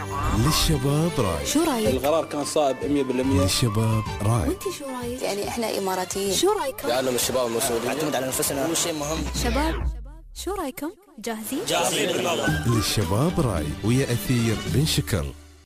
للشباب راي. شو رايك؟ القرار كان صائب 100%. للشباب راي. وانت شو رايك؟ يعني احنا اماراتيين. شو رايكم؟ لأنه الشباب المسؤولين نعتمد على نفسنا، هو شيء مهم. شباب شو رايكم؟ جاهزين؟ للشباب راي ويا أثير بن شكر.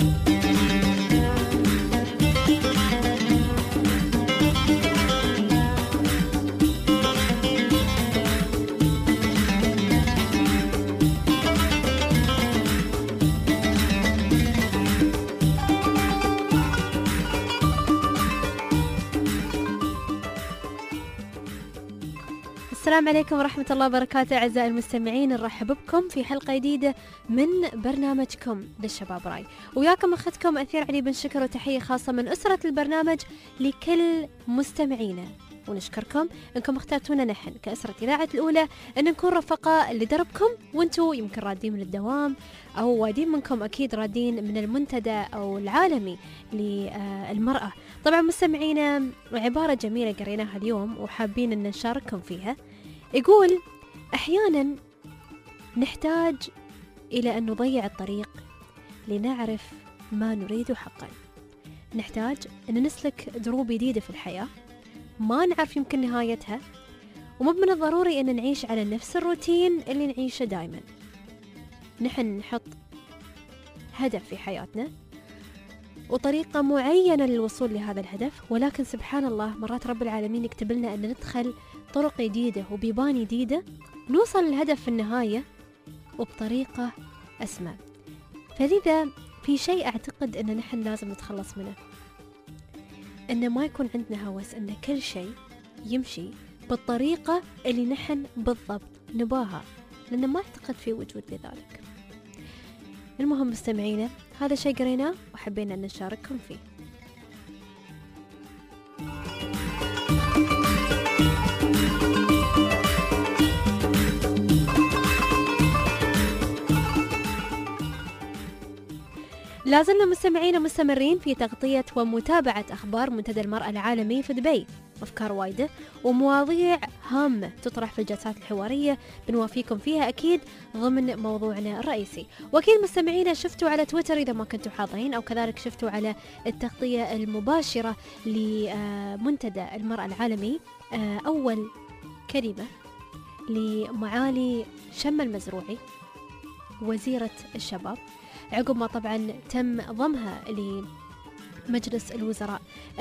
السلام عليكم ورحمة الله وبركاته أعزائي المستمعين، نرحب بكم في حلقة جديدة من برنامجكم للشباب راي، وياكم أختكم أثير علي بن شكر، وتحية خاصة من أسرة البرنامج لكل مستمعينا، ونشكركم أنكم اخترتونا نحن كأسرة إذاعة الأولى أن نكون رفقاء لدربكم، وانتو يمكن رادين من الدوام أو وادين منكم أكيد رادين من المنتدى أو العالمي للمرأة. طبعا مستمعينا عبارة جميلة قريناها اليوم وحابين أن نشارككم فيها، يقول أحيانا نحتاج إلى أن نضيع الطريق لنعرف ما نريد حقا. نحتاج أن نسلك دروب جديدة في الحياة ما نعرف يمكن نهايتها، ومو من الضروري أن نعيش على نفس الروتين اللي نعيشه دايما. نحن نحط هدف في حياتنا وطريقة معينة للوصول لهذا الهدف، ولكن سبحان الله مرات رب العالمين يكتب لنا أن ندخل طرق جديدة وبيبان جديدة نوصل للهدف في النهاية وبطريقة أسمى. فلذا في شيء أعتقد أن نحن لازم نتخلص منه، أن ما يكون عندنا هوس أن كل شيء يمشي بالطريقة اللي نحن بالضبط نباها، لأن ما أعتقد في وجود لذلك. المهم مستمعينا هذا شيء قريناه وحبينا أن نشارككم فيه. لازلنا مستمعين مستمرين في تغطية ومتابعة أخبار منتدى المرأة العالمي في دبي، أفكار وايدة ومواضيع هامة تطرح في الجلسات الحوارية بنوافيكم فيها أكيد ضمن موضوعنا الرئيسي. وأكيد مستمعينا شفتوا على تويتر إذا ما كنتوا حاضرين، أو كذلك شفتوا على التغطية المباشرة لمنتدى المرأة العالمي أول كلمة لمعالي شمة المزروعي وزيرة الشباب، عقب ما طبعا تم ضمها لمجلس الوزراء.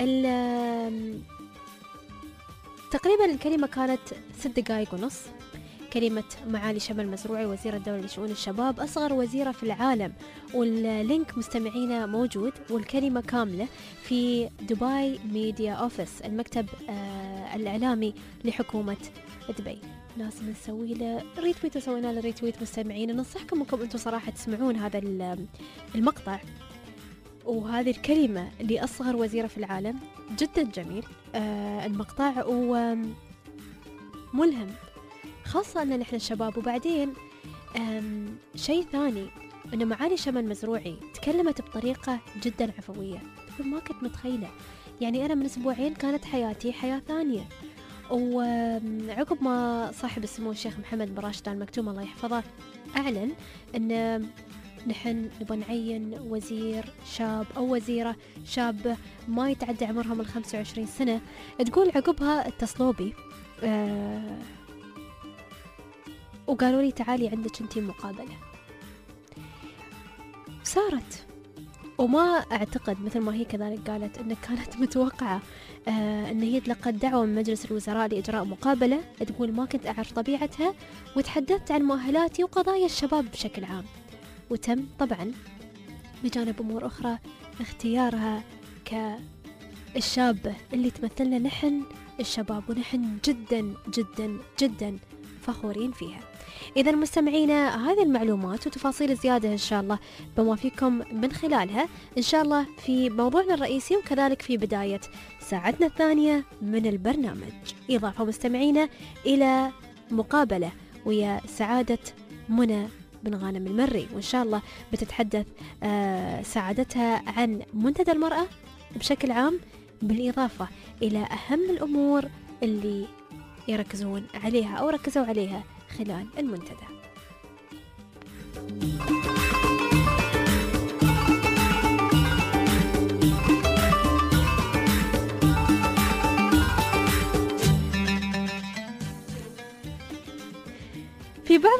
تقريبا الكلمة كانت 6 دقائق ونص، كلمة معالي شمة المزروعي وزير الدولة لشؤون الشباب، أصغر وزيرة في العالم، واللينك مستمعينا موجود والكلمة كاملة في دبي ميديا أوفيس، المكتب الإعلامي لحكومة دبي. لازم نسوي له ريتويت، وسوينا له ريتويت مستمعين. ننصحكم انكم انتم صراحة تسمعون هذا المقطع وهذه الكلمة لأصغر وزيرة في العالم، جدا جميل المقطع وملهم، خاصة أن نحن الشباب. وبعدين شيء ثاني أن معالي شمة المزروعي تكلمت بطريقة جدا عفوية، تقول ما كنت متخيلة، يعني أنا من أسبوعين كانت حياتي حياة ثانية، وعقب ما صاحب السمو الشيخ محمد بن راشد آل مكتوم الله يحفظه أعلن أن نحن نبغى نعين وزير شاب أو وزيرة شابة ما يتعدى عمرها من 25 سنة، تقول عقبها اتصلوا بي وقالوا لي تعالي عندك انتي مقابلة. صارت، وما أعتقد مثل ما هي كذلك قالت أن كانت متوقعة أن هي تلقت دعوة من مجلس الوزراء لإجراء مقابلة، تقول ما كنت أعرف طبيعتها وتحدثت عن مؤهلاتي وقضايا الشباب بشكل عام، وتم طبعا بجانب أمور أخرى اختيارها كالشابة اللي تمثلنا نحن الشباب، ونحن جدا جدا جدا فخورين فيها. إذا مستمعينا هذه المعلومات وتفاصيل زيادة إن شاء الله بموافيكم من خلالها إن شاء الله في موضوعنا الرئيسي، وكذلك في بداية ساعتنا الثانية من البرنامج، إضافة مستمعينا إلى مقابلة ويا سعادة منى بن غانم المري، وإن شاء الله بتتحدث سعادتها عن منتدى المرأة بشكل عام، بالإضافة إلى أهم الأمور اللي يركزون عليها أو ركزوا عليها خلال المنتدى.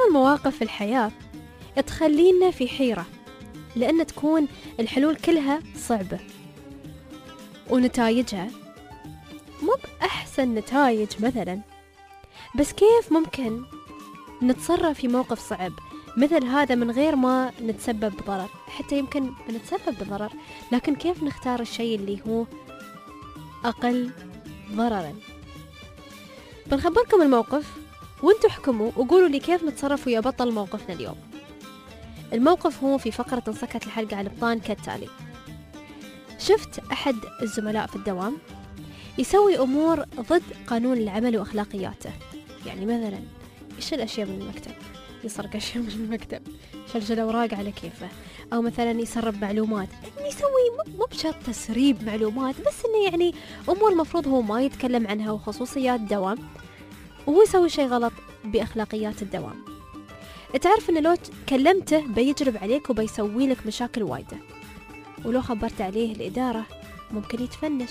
المواقف في الحياة تخلينا في حيرة، لأن تكون الحلول كلها صعبة ونتائجها مو بأحسن نتائج مثلا. بس كيف ممكن نتصرف في موقف صعب مثل هذا من غير ما نتسبب بضرر؟ حتى يمكن نتسبب بضرر، لكن كيف نختار الشيء اللي هو أقل ضررا؟ بنخبركم الموقف وانتوا احكموا وقولوا لي كيف نتصرف ويا بطل موقفنا اليوم. الموقف هو في فقرة انسكت الحلقة على البطان كالتالي. شفت أحد الزملاء في الدوام يسوي أمور ضد قانون العمل وأخلاقياته. يعني مثلا يشيل أشياء من المكتب، يسرق أشياء من المكتب، شلشل أوراق على كيفه، أو مثلا يسرب معلومات. يعني يسوي مو بشرط تسريب معلومات، بس إنه يعني أمور مفروض هو ما يتكلم عنها وخصوصيات الدوام، وهو يسوي شيء غلط بأخلاقيات الدوام. تعرف إنه لو كلمته بيجرب عليك وبيسوي لك مشاكل وايدة، ولو خبرت عليه الإدارة ممكن يتفنش.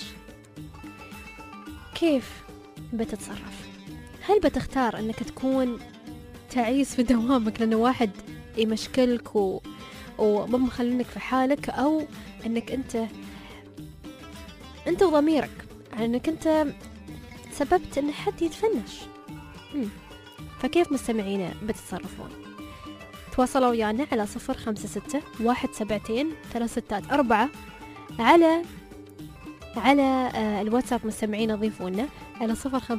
كيف بتتصرف؟ هل بتختار أنك تكون تعيس في دوامك لأنه واحد يمشكلك وما مخلينك في حالك، أو أنك أنت وضميرك أنك أنت سببت أن حد يتفنش؟ فكيف مستمعينا بتتصرفون؟ تواصلوا ويانا على 056-172-364 على الواتساب. مستمعين ضيفونا على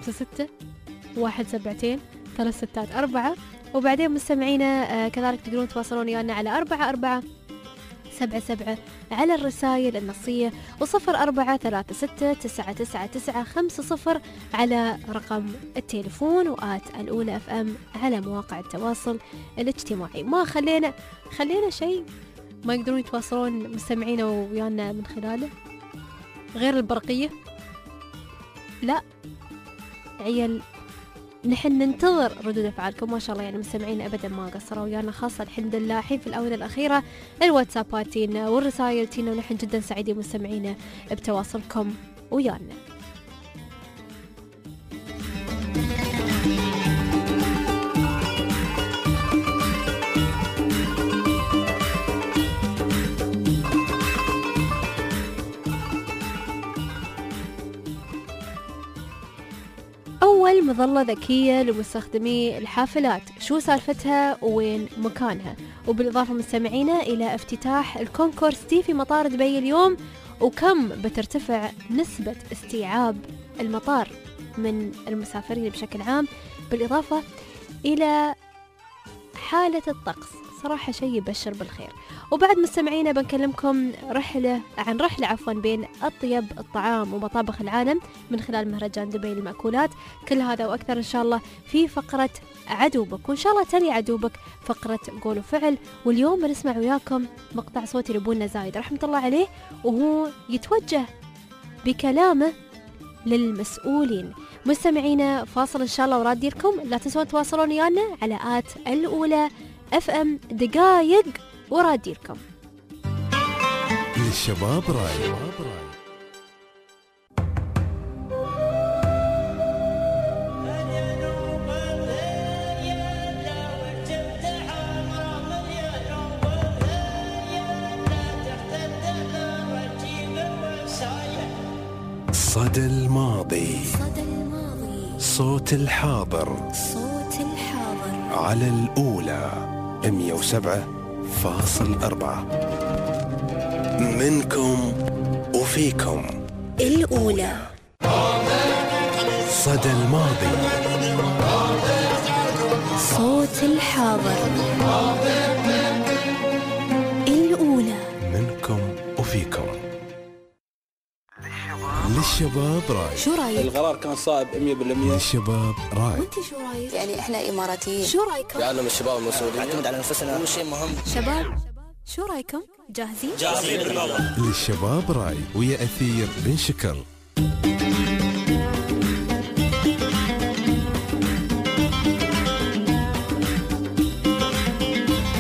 056-172-364. وبعدين مستمعينا كذلك تقدرون تواصلون ويانا على 4477 على الرسائل النصية، و0436999950 على رقم التليفون، وآت الأولى FM على مواقع التواصل الاجتماعي. ما خلينا شيء ما يقدرون يتواصلون مستمعينا ويانا من خلاله غير البرقية؟ لا عيال، نحن ننتظر ردود أفعالكم. ما شاء الله يعني مستمعين أبدا ما قصروا ويانا، خاصة الحمد لله الحين في الآونة الأخيرة الواتسابات تينا والرسائل تينا، ونحن جدا سعيدين مستمعينا بتواصلكم ويانا. أول مظلة ذكية لمستخدمي الحافلات، شو سالفتها وين مكانها؟ وبالإضافة مستمعينا إلى افتتاح الكونكورس دي في مطار دبي اليوم، وكم بترتفع نسبة استيعاب المطار من المسافرين بشكل عام، بالإضافة إلى حالة الطقس. صراحة شيء يبشر بالخير. وبعد مستمعينا بنكلمكم عن رحلة بين أطيب الطعام ومطابخ العالم من خلال مهرجان دبي للمأكولات. كل هذا وأكثر إن شاء الله في فقرة عدوبك، وإن شاء الله تلي عدوبك فقرة قول وفعل. واليوم بنسمع وياكم مقطع صوتي لأبونا زايد رحمة الله عليه، وهو يتوجه بكلامه للمسؤولين. مستمعينا فاصل إن شاء الله وراديركم. لا تنسون تواصلون ويانا على آت الأولى FM دقايق وراديركم. للشباب راي. صدى الماضي، صوت الحاضر، على الأولى 107.4. منكم وفيكم الأولى. صدى الماضي، صوت الحاضر، الأولى. منكم وفيكم. للشباب راي. شو رايك؟ القرار كان صائب 100%. للشباب راي. وانت شو رايك؟ يعني احنا اماراتيين. شو رايكم؟ لأننا الشباب المسؤولين نعتمد على أنفسنا، هو شيء مهم. شباب شو رايكم؟ جاهزين؟ للشباب راي ويا أثير بن شكر.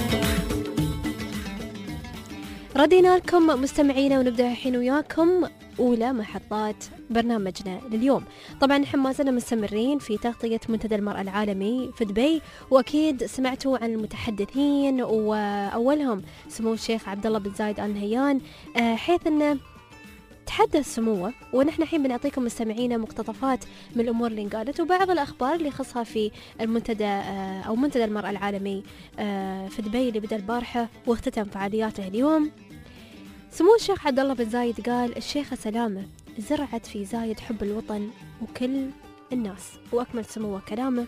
ردينا لكم مستمعينا، ونبدأ الحين وياكم أولى محطات برنامجنا لليوم. طبعا نحن ما زلنا مستمرين في تغطية منتدى المرأة العالمي في دبي، وأكيد سمعتوا عن المتحدثين، وأولهم سمو الشيخ عبد الله بن زايد آل نهيان، حيث أنه تحدث سموه، ونحن الحين بنعطيكم مستمعينا مقتطفات من الأمور اللي انقالت وبعض الأخبار اللي خصها في المنتدى أو منتدى المرأة العالمي في دبي اللي بدأ البارحة واختتم فعالياته اليوم. سمو الشيخ عبد الله بن زايد قال: الشيخة سلامة زرعت في زايد حب الوطن وكل الناس. وأكمل سموه كلامه: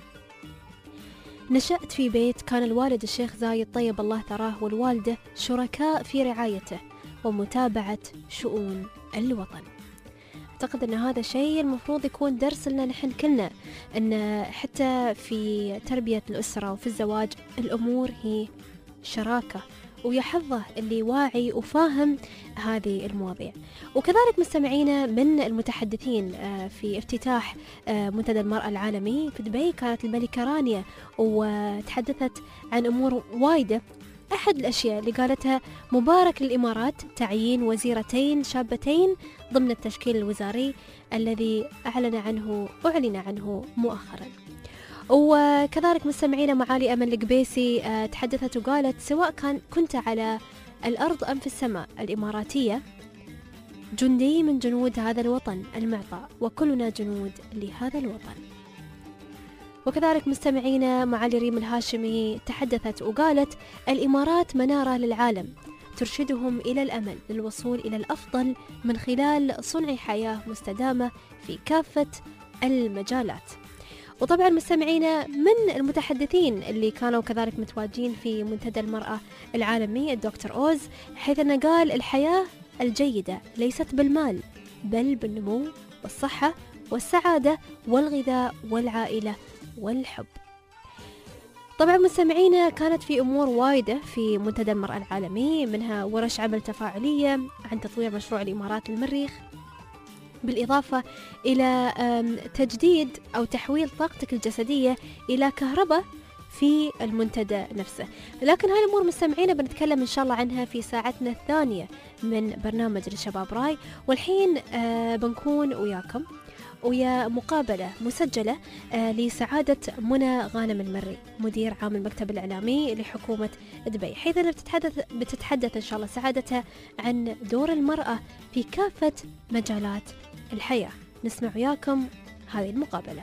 نشأت في بيت كان الوالد الشيخ زايد طيب الله ثراه والوالدة شركاء في رعايته ومتابعة شؤون الوطن. أعتقد أن هذا شيء المفروض يكون درس لنا نحن كلنا، أن حتى في تربية الأسرة وفي الزواج الأمور هي شراكة، ويحظه اللي واعي وفاهم هذه المواضيع. وكذلك مستمعينا من المتحدثين في افتتاح منتدى المرأة العالمي في دبي كانت الملكة رانيا، وتحدثت عن أمور وايدة. أحد الأشياء اللي قالتها: مبارك للإمارات تعيين وزيرتين شابتين ضمن التشكيل الوزاري الذي أعلن عنه مؤخرا. وكذلك مستمعينا معالي أمل القبيسي تحدثت وقالت: سواء كنت على الأرض أم في السماء الإماراتية جندي من جنود هذا الوطن المعطى، وكلنا جنود لهذا الوطن. وكذلك مستمعينا معالي ريم الهاشمي تحدثت وقالت: الإمارات منارة للعالم ترشدهم إلى الأمل للوصول إلى الأفضل من خلال صنع حياة مستدامة في كافة المجالات. وطبعا مستمعينا من المتحدثين اللي كانوا كذلك متواجدين في منتدى المرأة العالمي الدكتور أوز، حيث أنه قال: الحياة الجيدة ليست بالمال بل بالنمو والصحة والسعادة والغذاء والعائلة والحب. طبعا مستمعينا كانت في أمور وايدة في منتدى المرأة العالمي، منها ورش عمل تفاعلية عن تطوير مشروع الإمارات للمريخ، بالإضافة إلى تجديد أو تحويل طاقتك الجسدية إلى كهرباء في المنتدى نفسه. لكن هاي الأمور مستمعينا بنتكلم إن شاء الله عنها في ساعتنا الثانية من برنامج للشباب راي. والحين بنكون وياكم ويا مقابلة مسجلة لسعادة منى غانم المري، مدير عام المكتب الإعلامي لحكومة دبي، حيث بتتحدث إن شاء الله سعادتها عن دور المرأة في كافة مجالات الحياة. نسمع وياكم هذه المقابلة.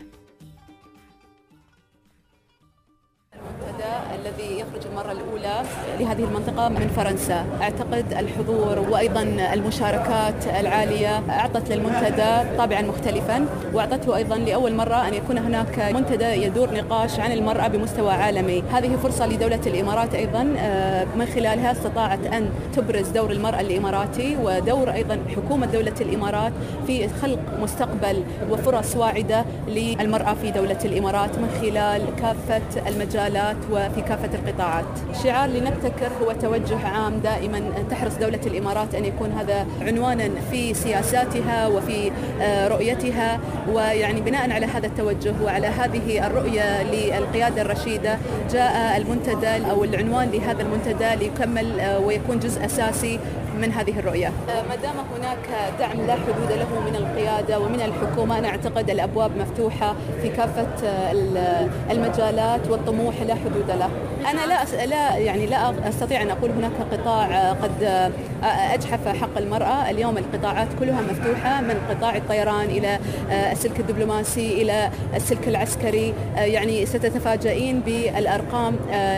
الذي يخرج المرة الأولى لهذه المنطقة من فرنسا، أعتقد الحضور وأيضا المشاركات العالية أعطت للمنتدى طابعا مختلفا، وأعطته أيضا لأول مرة أن يكون هناك منتدى يدور نقاش عن المرأة بمستوى عالمي. هذه فرصة لدولة الإمارات أيضا من خلالها استطاعت أن تبرز دور المرأة الإماراتي ودور أيضا حكومة دولة الإمارات في خلق مستقبل وفرص واعدة للمرأة في دولة الإمارات من خلال كافة المجالات وفي كافة القطاعات. شعار لنبتكر هو توجه عام دائما تحرص دولة الإمارات أن يكون هذا عنوانا في سياساتها وفي رؤيتها، ويعني بناء على هذا التوجه وعلى هذه الرؤية للقيادة الرشيدة جاء المنتدى أو العنوان لهذا المنتدى ليكمل ويكون جزء أساسي من هذه الرؤية. ما دام هناك دعم لا حدود له من القيادة ومن الحكومة، أنا أعتقد الأبواب مفتوحة في كافة المجالات والطموح لا حدود له. أنا لا أستطيع أن أقول هناك قطاع قد أجحف حق المرأة. اليوم القطاعات كلها مفتوحة، من قطاع الطيران إلى السلك الدبلوماسي إلى السلك العسكري. يعني ستتفاجئين بالأرقام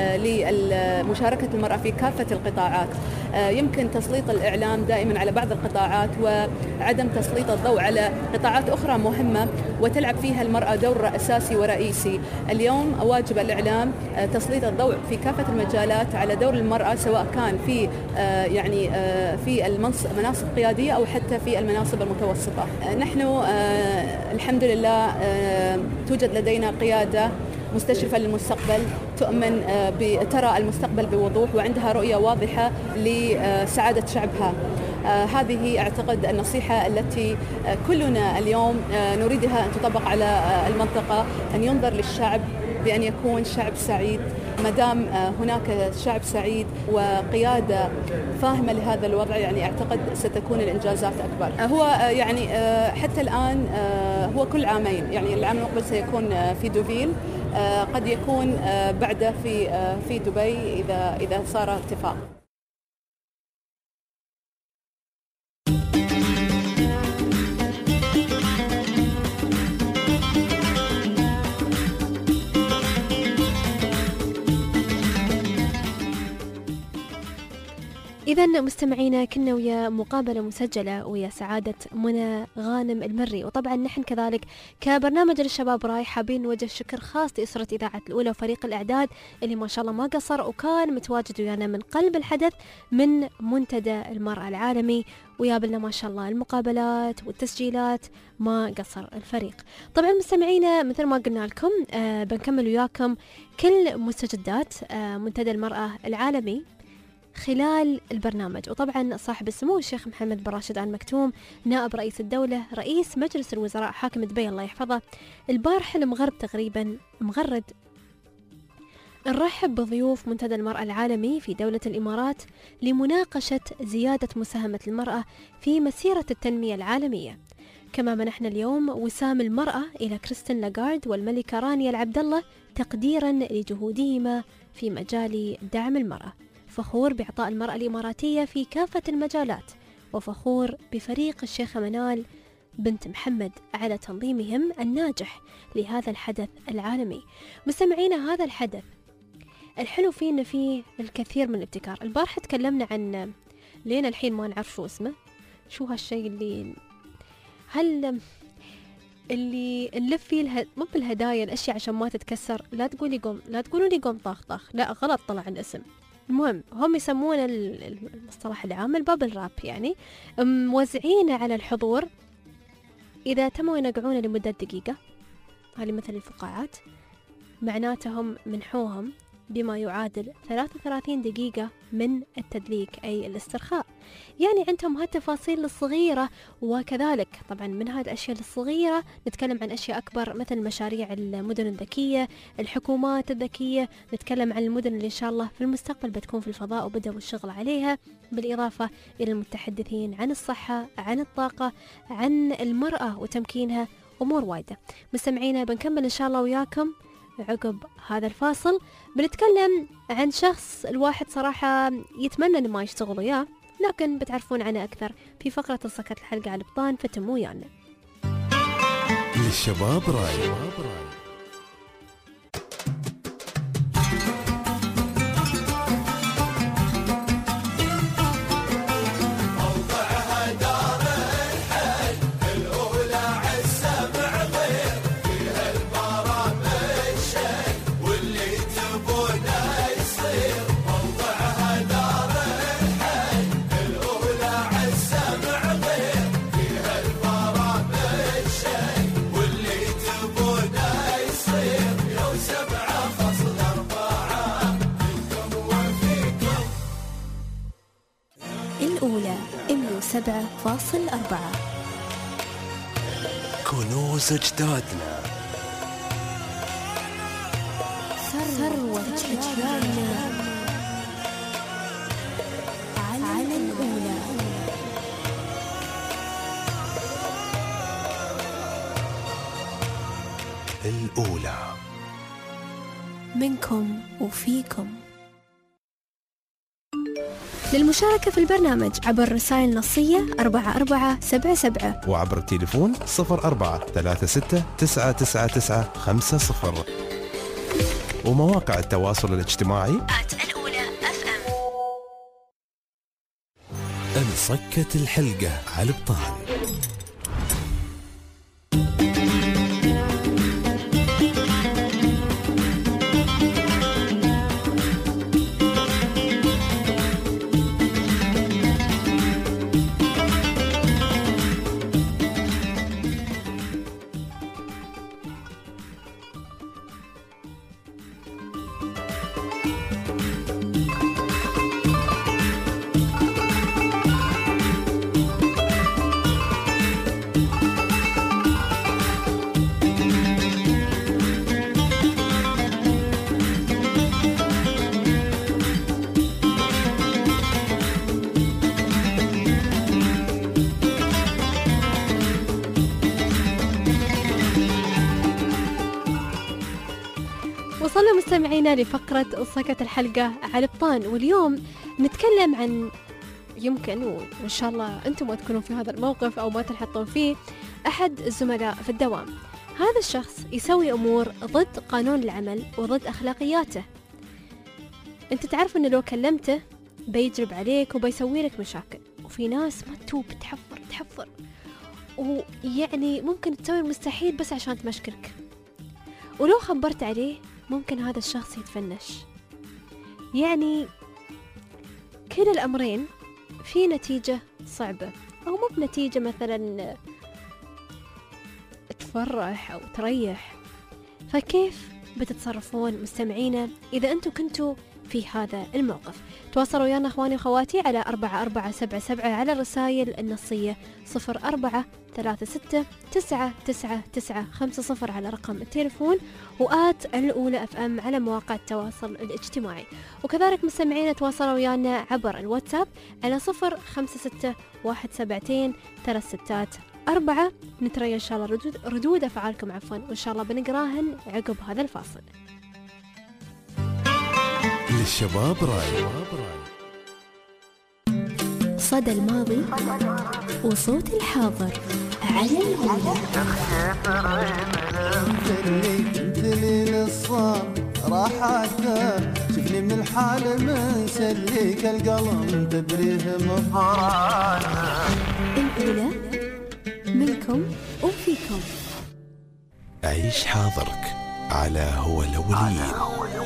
لمشاركة المرأة في كافة القطاعات. يمكن تسليط الإعلام دائما على بعض القطاعات وعدم تسليط الضوء على قطاعات أخرى مهمة وتلعب فيها المرأة دور أساسي ورئيسي. اليوم واجب الإعلام تسليط الضوء في كافة المجالات على دور المرأة، سواء كان في في المناصب القيادية أو حتى في المناصب المتوسطة. نحن الحمد لله توجد لدينا قيادة مستشرفة للمستقبل، تؤمن ترى المستقبل بوضوح وعندها رؤية واضحة لسعادة شعبها. هذه أعتقد النصيحة التي كلنا اليوم نريدها أن تطبق على المنطقة، أن ينظر للشعب بأن يكون شعب سعيد، ما دام هناك شعب سعيد وقيادة فاهمة لهذا الوضع، يعني أعتقد ستكون الإنجازات أكبر. هو يعني حتى الآن هو كل عامين، يعني العام المقبل سيكون في دوفيل، قد يكون بعده في دبي إذا صار اتفاق. إذا مستمعينا كنا ويا مقابلة مسجلة ويا سعادة منى غانم المري، وطبعا نحن كذلك كبرنامج للشباب راي حابين نوجه شكر خاص لأسرة إذاعة الأولى وفريق الإعداد اللي ما شاء الله ما قصر وكان متواجد ويانا من قلب الحدث من منتدى المرأة العالمي، ويابلنا ما شاء الله المقابلات والتسجيلات ما قصر الفريق. طبعا مستمعينا مثل ما قلنا لكم بنكمل وياكم كل مستجدات منتدى المرأة العالمي خلال البرنامج. وطبعا صاحب السمو الشيخ محمد بن راشد آل مكتوم نائب رئيس الدولة رئيس مجلس الوزراء حاكم دبي الله يحفظه البارح المغرب تقريبا مغرد نرحب بضيوف منتدى المرأة العالمي في دولة الإمارات لمناقشة زيادة مساهمة المرأة في مسيرة التنمية العالمية. كما منحنا اليوم وسام المرأة إلى كريستين لاغارد والملكة رانيا العبد الله تقديرا لجهودهما في مجال دعم المرأة. فخور بإعطاء المرأة الإماراتية في كافة المجالات، وفخور بفريق الشيخة منال بنت محمد على تنظيمهم الناجح لهذا الحدث العالمي. مستمعينا هذا الحدث الحلو فيه إن فيه الكثير من الابتكار. البارحة تكلمنا عن لين الحين ما نعرف شو اسمه، شو هالشيء اللي نلف فيه مو بالهدايا الأشياء عشان ما تتكسر. لا تقولوا لي قوم طاخ، لا غلط طلع الاسم. المهم هم يسمون المصطلح العام البابل راب، يعني موزعينه على الحضور إذا تموا ينقعونه لمدة دقيقة، هذه مثل الفقاعات، معناتهم منحوهم بما يعادل 33 دقيقة من التدليك أي الاسترخاء. يعني عندهم هالتفاصيل الصغيرة، وكذلك طبعا من هذه الأشياء الصغيرة نتكلم عن أشياء أكبر مثل مشاريع المدن الذكية، الحكومات الذكية، نتكلم عن المدن اللي إن شاء الله في المستقبل بتكون في الفضاء وبدأوا الشغل عليها، بالإضافة إلى المتحدثين عن الصحة، عن الطاقة، عن المرأة وتمكينها، أمور وايدة. مستمعينا بنكمل إن شاء الله وياكم عقب هذا الفاصل. بنتكلم عن شخص الواحد صراحة يتمنى أن ما يشتغل وياه، لكن بتعرفون عنه أكثر في فقرة سكت الحلقة على البطان، فتموا ويانا. للشباب راي. الأولى 107.4 كنوز أجدادنا، ثروة أجيالنا على الأولى. الأولى منكم وفيكم. للمشاركة في البرنامج عبر رسائل نصية 4477 وعبر التليفون 0436999950 ومواقع التواصل الاجتماعي الأولى FM. انصكت الحلقة على البطان. مستمعينا لفقرة صكت الحلقة على البطان، واليوم نتكلم عن يمكن وإن شاء الله أنتم ما تكونون في هذا الموقف أو ما تنحطون فيه أحد الزملاء في الدوام. هذا الشخص يسوي أمور ضد قانون العمل وضد أخلاقياته. أنت تعرف أنه لو كلمته بيجرب عليك وبيسوي لك مشاكل، وفي ناس ما تتوب تحفر ويعني ممكن تسوي المستحيل بس عشان تمشكلك، ولو خبرت عليه ممكن هذا الشخص يتفنش. يعني كل الأمرين في نتيجة صعبة، أو مو بنتيجة مثلا تفرح أو تريح. فكيف بتتصرفون مستمعينا إذا أنتوا كنتوا في هذا الموقف؟ تواصلوا ويانا أخواني وخواتي على 4477 على الرسائل النصية 0436999950 على رقم التليفون، وآت الأولى FM على مواقع التواصل الاجتماعي. وكذلك مستمعين تواصلوا ويانا عبر الواتساب على 0561123664. نترى إن شاء الله ردود أفعالكم وإن شاء الله بنقراهن عقب هذا الفاصل. للشباب راي، صدى الماضي وصوت الحاضر على الأولى. دليل الصام راحته، شفني من الحال منسليك القلم تبريه مفرانه. الأولى منكم وفيكم. عيش حاضرك على هو الأولين.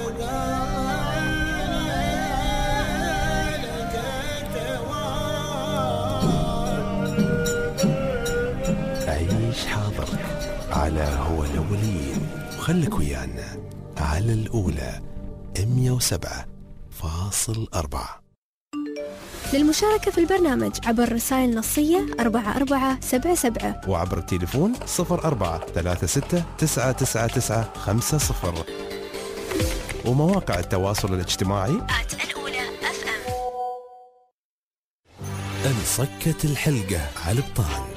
عيش حاضرك على هو الأولين، وخلك ويانا على الأولى 107.4. للمشاركة في البرنامج عبر رسائل نصية 4477 وعبر التليفون 0436999950 ومواقع التواصل الاجتماعي الأولى FM. انصكت الحلقة على البطان.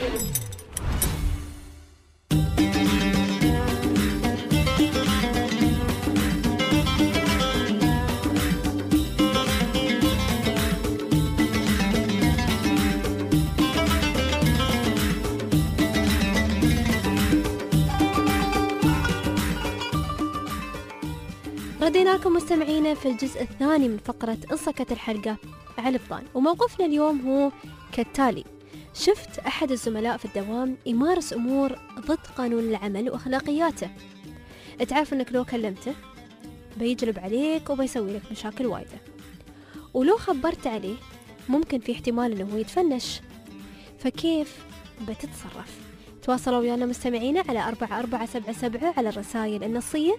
ردينا لكم مستمعينا في الجزء الثاني من فقرة انصكت الحلقة على البطان، وموقفنا اليوم هو كالتالي. شفت أحد الزملاء في الدوام يمارس أمور ضد قانون العمل وأخلاقياته. تعرف أنك لو كلمته بيجلب عليك وبيسوي لك مشاكل وايدة، ولو خبرت عليه ممكن في احتمال أنه هو يتفنش. فكيف بتتصرف؟ تواصلوا ويانا مستمعينا على 4477 على الرسائل النصية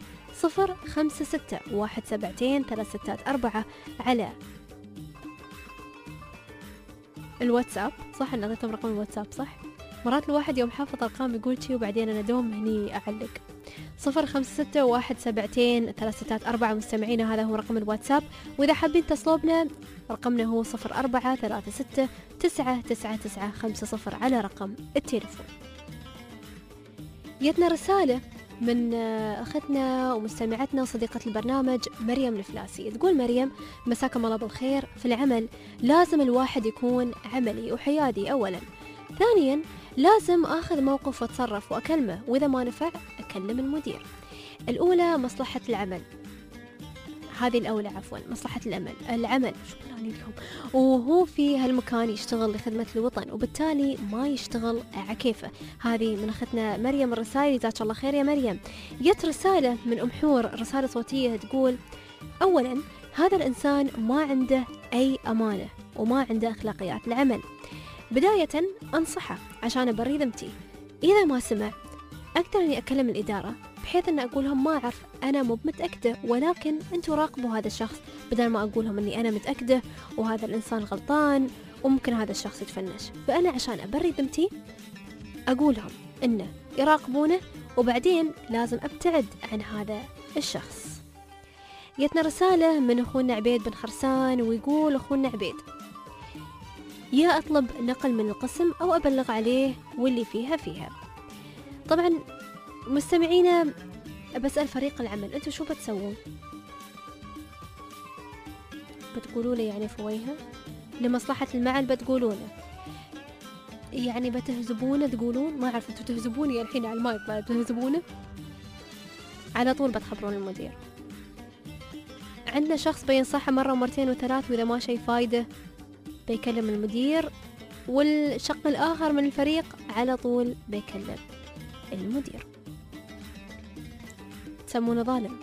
0561723664 على الواتساب. صح أنا أعطيتهم رقم الواتساب صح؟ مرات الواحد يوم حافظ أرقام يقول شي وبعدين أنا دوم هني أعلق. 0561723664 مستمعينا، هذا هو رقم الواتساب. وإذا حابين تصلوا رقمنا هو 0436999950 على رقم التليفون. جتنا رسالة من أختنا ومستمعتنا وصديقة البرنامج مريم الفلاسي. تقول مريم: مساكم الله بالخير. في العمل لازم الواحد يكون عملي وحيادي أولا، ثانيا لازم أخذ موقف وأتصرف وأكلمه، وإذا ما نفع أكلم المدير. الأولى مصلحة العمل، هذه الأولى عفوا مصلحة العمل شكرا لكم، وهو في هالمكان يشتغل لخدمة الوطن وبالتالي ما يشتغل عكيفة. هذه من أختنا مريم الرسائل، جزاك الله خير يا مريم. جت رسالة من أم حور، رسالة صوتية تقول: أولا هذا الإنسان ما عنده أي أمانة وما عنده أخلاقيات العمل. بداية أنصحه عشان أبري ذمتي، إذا ما سمع أقدر أني أكلم الإدارة بحيث أن أقول لهم ما أعرف، أنا مو متأكدة، ولكن أنتوا راقبوا هذا الشخص، بدل ما أقول لهم أني أنا متأكدة وهذا الإنسان غلطان وممكن هذا الشخص يتفنش. فأنا عشان أبري ذمتي أقولهم إنه يراقبونه، وبعدين لازم أبتعد عن هذا الشخص. جتنا رسالة من أخونا عبيد بن خرسان، ويقول أخونا عبيد: يا أطلب نقل من القسم أو أبلغ عليه واللي فيها. طبعا مستمعينا بسأل فريق العمل، أنتوا شو بتسوون؟ بتقولوا له يعني فويها لمصلحة المعن بتقولونه، يعني بتهزبونه تقولون، ما أعرف أنتوا تهزبوني الحين على المايك بتهزبونه، على طول بتخبرون المدير. عندنا شخص بينصحه مرة ومرتين وثلاث، وإذا ما شي فايدة بيكلم المدير، والشق الآخر من الفريق على طول بيكلم المدير. تسمونه ظالم.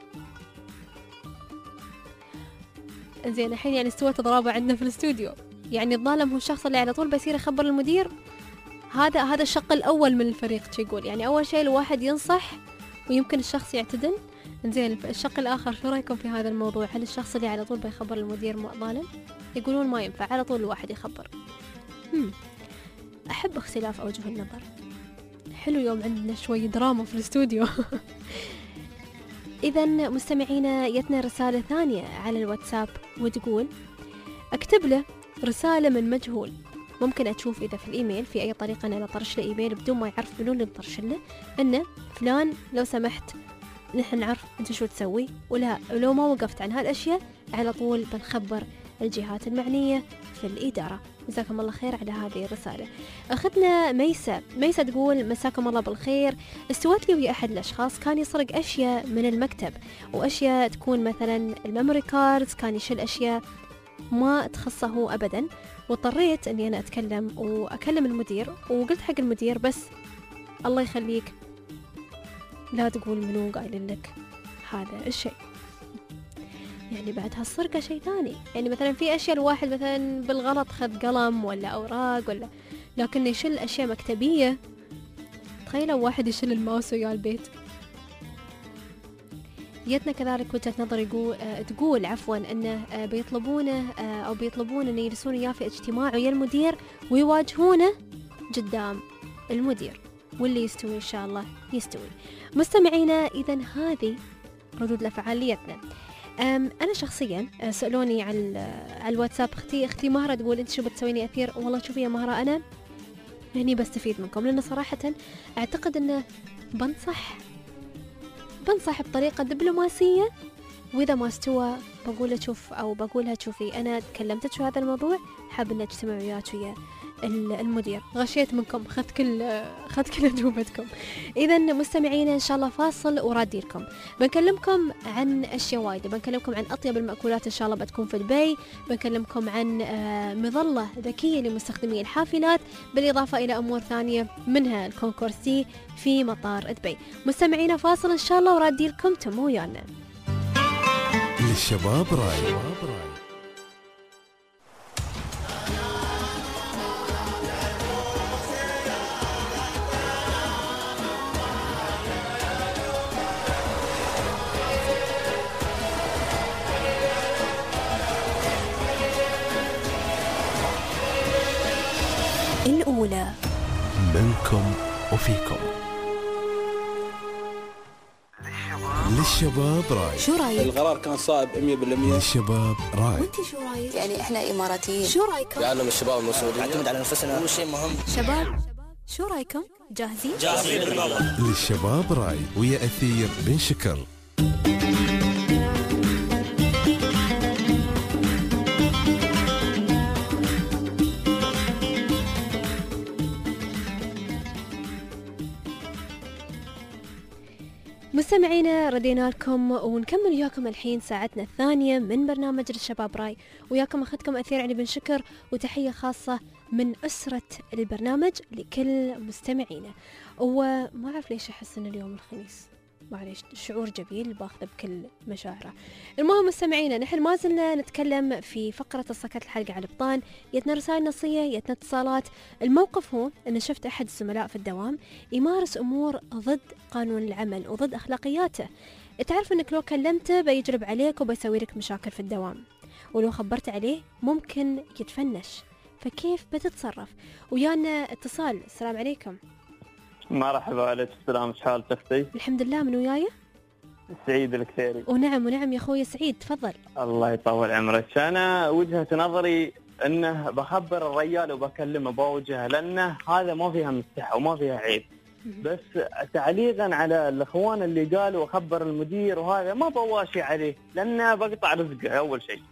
زين الحين يعني استوت ضرابة عندنا في الاستوديو، يعني الظالم هو الشخص اللي على طول بيصير يخبر المدير. هذا الشق الأول من الفريق شو يقول، يعني أول شيء الواحد ينصح ويمكن الشخص يعتدل. زين الشق الآخر شو رأيكم في هذا الموضوع؟ هل الشخص اللي على طول بيخبر المدير ظالم؟ يقولون ما ينفع، على طول الواحد يخبر. أحب اختلاف أوجه النظر. حلو يوم عندنا شوي دراما في الاستوديو. إذا مستمعينا يتنا رسالة ثانية على الواتساب وتقول: أكتب له رسالة من مجهول، ممكن أشوف إذا في الإيميل في أي طريقة أنا أطرش له إيميل بدون ما يعرف منو اللي بطرش له، إنه فلان لو سمحت نحن نعرف أنت شو تسوي، ولو ما وقفت عن هالأشياء على طول بنخبر الجهات المعنية في الإدارة. جزاكم الله خير على هذه الرسالة. أخذنا ميسة تقول: مساكم الله بالخير، استوت لي ويا أحد الأشخاص كان يسرق أشياء من المكتب، وأشياء تكون مثلا الميموري كاردز، كان يشيل أشياء ما تخصه هو أبدا، واضطريت أني أنا أتكلم وأكلم المدير، وقلت حق المدير بس الله يخليك لا تقول منو قايل لك هذا الشيء. يعني بعد هالسرقة شيء ثاني، يعني مثلا في أشياء الواحد مثلا بالغلط خذ قلم ولا أوراق ولا، لكن يشيل أشياء مكتبية. تخيلوا واحد يشيل الماوس ويا البيت. جتنا كذلك وجهة نظر تقول أنه بيطلبون أن يجلسون إياه في اجتماع ويا المدير ويواجهونه قدام المدير، واللي يستوي إن شاء الله يستوي. مستمعينا إذن هذه ردود الأفعال ليتنا. أنا شخصيا سألوني على الواتساب أختي مهرة تقول: أنت شو بتسويني أثير؟ والله شوفي يا مهرة، أنا هني بستفيد منكم، لأن صراحة أعتقد أنه بنصح بطريقة دبلوماسية، وإذا ما استوى بقول شوف، أو بقولها شوفي أنا تكلمتك في هذا الموضوع، حاب أن أجتمع وياك ويا المدير. غشيت منكم، خذت كل أجوبتكم. إذا مستمعينا إن شاء الله فاصل ورادي لكم، بنكلمكم عن أشياء وايدة، بنكلمكم عن أطيب المأكولات إن شاء الله بتكون في دبي، بنكلمكم عن مظلة ذكية لمستخدمي الحافلات، بالإضافة إلى أمور ثانية منها الكونكورسي في مطار دبي. مستمعينا فاصل إن شاء الله ورادي لكم، تمو ويانا. للشباب راي. الأولى منكم وفيكم. للشباب راي. شو رايك؟ القرار كان صائب 100%. للشباب راي. وانت شو رايك؟ يعني احنا اماراتيين، شو رايكم؟ يعلم الشباب المسؤولين نعتمد على نفسنا، هو شيء مهم. شباب شو رايكم؟ جاهزين؟ للشباب راي ويا أثير بن شكر. مستمعينا ردينا لكم ونكمل وياكم الحين ساعتنا الثانية من برنامج الشباب راي، وياكم أخذكم أثير علي بن شكر، وتحية خاصة من أسرة البرنامج لكل مستمعينا. وما أعرف ليش أحس إن اليوم الخميس، معليش شعور جميل باخذه بكل مشاعره. المهم مستمعينا، نحن ما زلنا نتكلم في فقرة السكت الحلقة على البطان، يتنا رسائل نصية، يتنا اتصالات. الموقف هو أن شفت أحد الزملاء في الدوام يمارس أمور ضد قانون العمل وضد أخلاقياته. تعرف أنك لو كلمته بيجلب عليك وبيسوي لك مشاكل في الدوام، ولو خبرت عليه ممكن يتفنش، فكيف بتتصرف؟ ويانا اتصال. السلام عليكم. مرحبا، عليك السلام، ايش حالك اختي؟ الحمد لله، من وياي؟ سعيد الكثيري. ونعم يا اخوي سعيد، تفضل. الله يطول عمرك. انا وجهة نظري انه بخبر الرجال وبكلمه بوجهه، لانه هذا ما فيها مستحى وما فيها عيب. بس تعليقا على الاخوان اللي قالوا اخبر المدير، وهذا ما بواشي عليه، لانه بقطع رزقه اول شيء.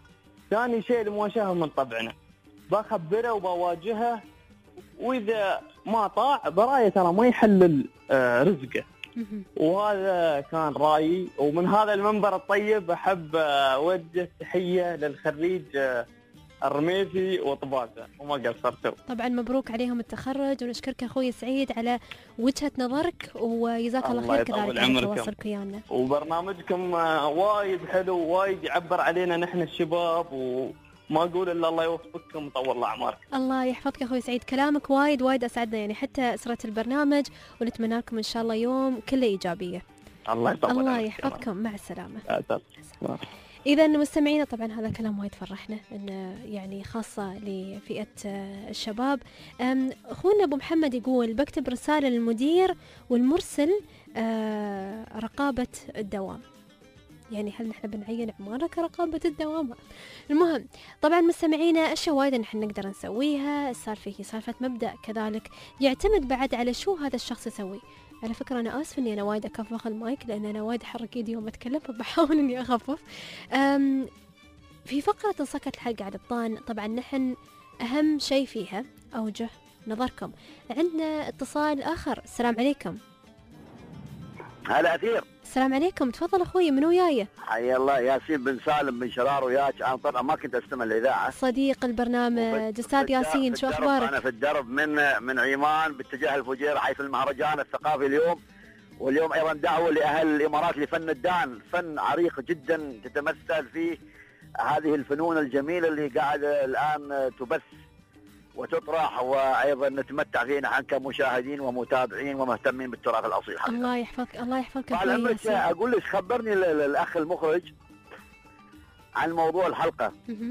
ثاني شيء المواجهة من طبعنا، بخبره وبواجهه، وإذا ما طاع برايه ترى ما يحلل رزقه. وهذا كان رأيي. ومن هذا المنبر الطيب أحب أوجه تحية للخريج الرميثي وطباسة، وما قصرتوا. طبعا مبروك عليهم التخرج، ونشكرك أخوي سعيد على وجهة نظرك، وجزاك الله خير كذلك على تواصلك ويانا. وبرنامجكم وايد حلو، وايد يعبر علينا نحن الشباب، وما أقول إلا الله يوفقكم ويطول أعماركم. الله يحفظك أخوي سعيد، كلامك وايد أسعدنا، يعني حتى أسرة البرنامج، ونتمنى لكم إن شاء الله يوم كله إيجابية. الله يحفظكم، مع السلامة. إذا مستمعينا، طبعا هذا كلام وايد فرحنا، إنه يعني خاصة لفئة الشباب. أخونا أبو محمد يقول بكتب رسالة للمدير والمرسل رقابة الدوام. يعني هل نحن بنعين عمارة كرقابة الدوام؟ المهم طبعا مستمعينا، أشياء وايد نحن نقدر نسويها. السالفة هي سالفة مبدأ، كذلك يعتمد بعد على شو هذا الشخص يسوي. على فكرة أنا آسف إني أنا وايد أكفخ المايك، لأن أنا وايد أحرك إيدي يوم أتكلم، فبحاول إني أخفف. في فقرة انصكت الحلقة على الطان، طبعا نحن أهم شيء فيها أوجه نظركم. عندنا اتصال آخر. السلام عليكم. هلا أثير. السلام عليكم، تفضل أخوي، من وياي؟ حيا الله، ياسين بن سالم من شرار وياك. أنا طبعا ما كنت أستمع الإذاعة. صديق البرنامج أستاذ ياسين، شو أخبارك؟ أنا في الدرب من عمان باتجاه الفجيرة، حيث المهرجان الثقافي اليوم. واليوم أيضا دعوة لأهل الإمارات لفن الدان، فن عريق جدا تتمثل فيه هذه الفنون الجميلة اللي قاعدة الآن تبث وتطرح، وأيضا نتمتع فيه نحن كمشاهدين ومتابعين ومهتمين بالتراث الأصيل. الله يحفظك، الله يحفظك. أقول لك خبرني الأخ المخرج عن موضوع الحلقة.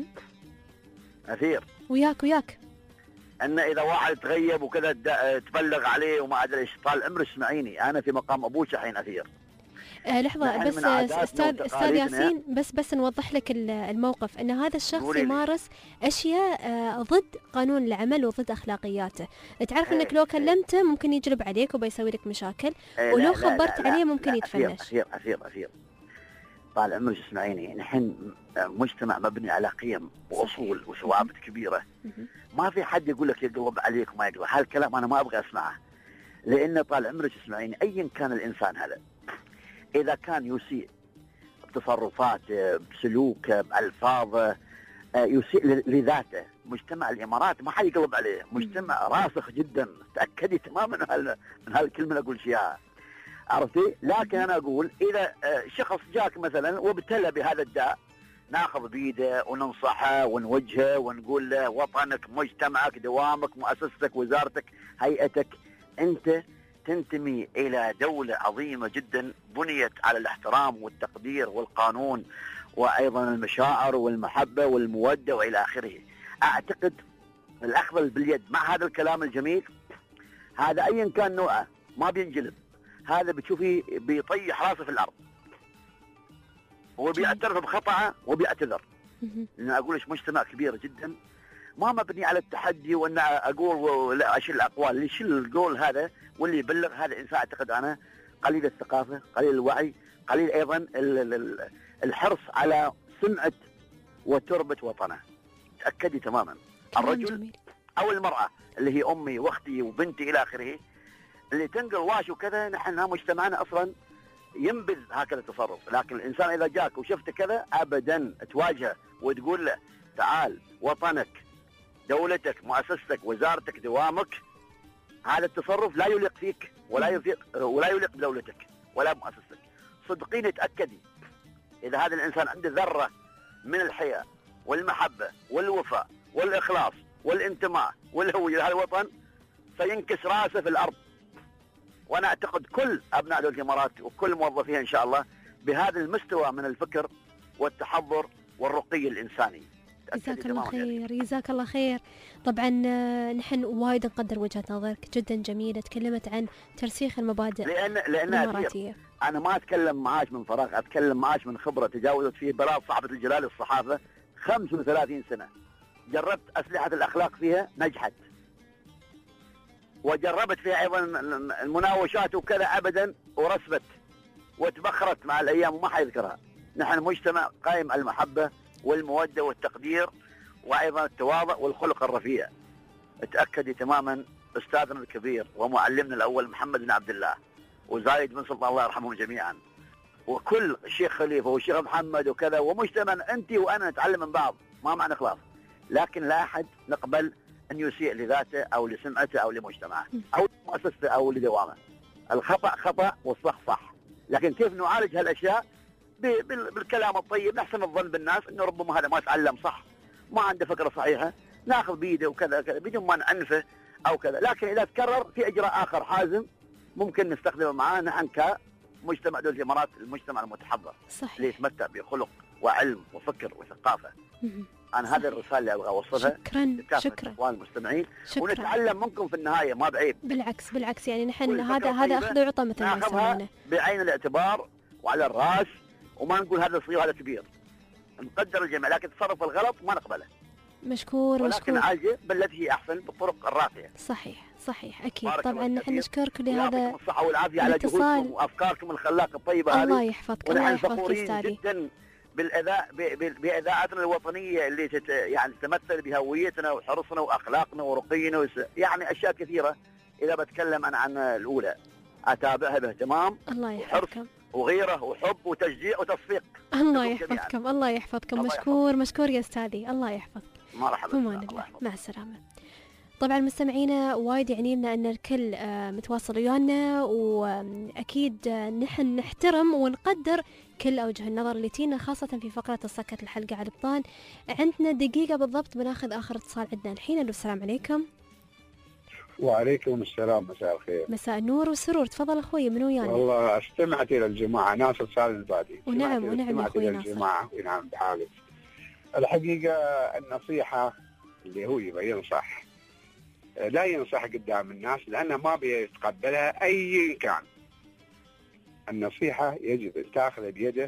أثير وياك أن إذا واحد تغيب وكذا تبلغ عليه وما أدري إيش. طال عمرك اسمعيني، أنا في مقام أبوك الحين أثير. لحظة بس أستاذ ياسين، بس نوضح لك الموقف، أن هذا الشخص يمارس أشياء ضد قانون العمل وضد أخلاقياته. تعرف أنك لو كلمته ممكن يجلب عليك وبيسوي لك مشاكل، ولو خبرت عليه ممكن يتفنش. أثير طال عمرك اسمعيني، نحن مجتمع مبني على قيم وأصول وثوابت كبيرة. ما في حد يقول لك يقلب عليك وما يقلب. هالكلام أنا ما أبغى أسمعه، لأن طال عمرك اسمعيني، أيا كان الإنسان هذا إذا كان يسيء بتصرفاته، بسلوكه، بألفاظه، يسيء لذاته، مجتمع الإمارات ما حد يقلب عليه، مجتمع راسخ جدا. تأكدي تماما من هالكلمة اللي أقول شيئا، عرفتي؟ لكن أنا أقول إذا شخص جاك مثلا وابتلى بهذا الداء، ناخذ بيده وننصحه ونوجهه ونقول له وطنك، مجتمعك، دوامك، مؤسستك، وزارتك، هيئتك، أنت تنتمي إلى دولة عظيمة جدا بنيت على الاحترام والتقدير والقانون، وأيضا المشاعر والمحبة والمودة وإلى آخره. أعتقد الأخذ باليد مع هذا الكلام الجميل، هذا أيا كان نوعه ما بينجلب، هذا بتشوفي بيطيح راسه في الأرض وبيعترف بخطأه وبيعتذر. لأن أقولش مجتمع كبير جدا ما مبني على التحدي، وأن أقول لا أشيل الأقوال. اللي يشيل القول هذا واللي يبلغ هذا إنسان أعتقد أنا قليل الثقافة، قليل الوعي، قليل أيضا الحرص على سمعة وتربة وطنه. تأكدي تماما الرجل أو المرأة اللي هي أمي وأختي وبنتي إلى آخره، اللي تنقل واش وكذا، نحن مجتمعنا أصلا ينبذ هكذا التصرف. لكن الإنسان إذا جاك وشفت كذا أبدا تواجهه وتقول له تعال، وطنك، دولتك، مؤسستك، وزارتك، دوامك، هذا التصرف لا يليق فيك ولا يليق بدولتك ولا بمؤسستك. صدقيني تأكدي إذا هذا الإنسان عنده ذرة من الحياة والمحبة والوفاء والإخلاص والانتماء والهوية لهذا الوطن، سينكس راسه في الأرض. وأنا أعتقد كل أبناء دولة الإمارات وكل موظفيها إن شاء الله بهذا المستوى من الفكر والتحضر والرقي الإنساني. جزاك الله خير، جزاك الله خير. طبعا نحن وايد نقدر وجهة نظرك جدا جميلة، تكلمت عن ترسيخ المبادئ الإماراتية. أنا ما أتكلم معاش من فراغ، أتكلم معاش من خبرة تجاوزت فيه بلاد صاحبة الجلال الصحافة 35 سنة. جربت أسلحة الأخلاق فيها، نجحت. وجربت فيها أيضا المناوشات وكذا أبدا، ورسبت وتبخرت مع الأيام وما حيذكرها. نحن مجتمع قائم على المحبة والمودة والتقدير، وأيضا التواضع والخلق الرفيع. اتأكدي تماما أستاذنا الكبير ومعلمنا الأول محمد بن عبد الله وزايد بن سلطان الله يرحمهم جميعا، وكل الشيخ خليفة والشيخ محمد وكذا، ومجتمع أنت وأنا نتعلم من بعض، ما معنى خلاف، لكن لا أحد نقبل أن يسيء لذاته أو لسمعته أو لمجتمعه أو لمؤسسته أو لدوامه. الخطأ خطأ والصح صح، لكن كيف نعالج هالأشياء؟ بالكلام الطيب، نحسن الظن بالناس أنه ربما هذا ما تعلم صح، ما عنده فكرة صحيحة، ناخذ بيده وكذا كذا بدون ما نعنفه أو كذا. لكن إذا تكرر في إجراء آخر حازم ممكن نستخدمه معاه نحن كمجتمع دولة الإمارات، المجتمع المتحضر صحيح. اللي يتمتع بخلق وعلم وفكر وثقافة. أنا هذه الرسالة اللي أبغى أوصلها. شكرا إخوان المستمعين، ونتعلم منكم في النهاية، ما بعيب. بالعكس يعني نحن هذا أخذ وعطى مثل ما يسمونه، بعين الاعتبار وعلى الرأس، وما نقول هذا صغير هذا كبير، نقدر الجميع، لكن التصرف الغلط ما نقبله. مشكور ولكن نعالجه بالتي هي أحسن بالطرق الراقية. صحيح أكيد. طبعا نحن نشكرك لهذا الصحة والعافية على جهودكم وأفكاركم الخلاقة الطيبة هذه. الله يحفظك. ونحن فخورين جدا بإذاعتنا الوطنية اللي يعني تتمثل بهويتنا وحرصنا وأخلاقنا ورقينا يعني أشياء كثيرة. إذا بتكلم أنا عن الأولى أتابعها باهتمام، الله يحفظكم، وغيرة وحب وتشجيع وتصفيق. الله يحفظكم. الله يحفظكم. مشكور يا أستاذي، الله يحفظك. مرحبا. مع السلامة. طبعا مستمعينا وايد يعني لنا أن الكل متواصل ويانا، وأكيد نحن نحترم ونقدر كل أوجه النظر اللي تينا، خاصة في فقرة السكت الحلقة على البطان. عندنا دقيقة بالضبط بناخذ آخر اتصال عندنا الحين. السلام عليكم. وعليكم السلام، مساء الخير. مساء النور والسرور. تفضل أخوي، منو يعني؟ والله استمعت إلى الجماعة، ناصر سالم البادي. ونعم يا أخوي ناصر. الجماعة ونعم بحالك. الحقيقة النصيحة اللي هو يبغى ينصح لا ينصح قدام الناس لأنه ما بيتقبلها أي كان. النصيحة يجب أن تأخذ بيده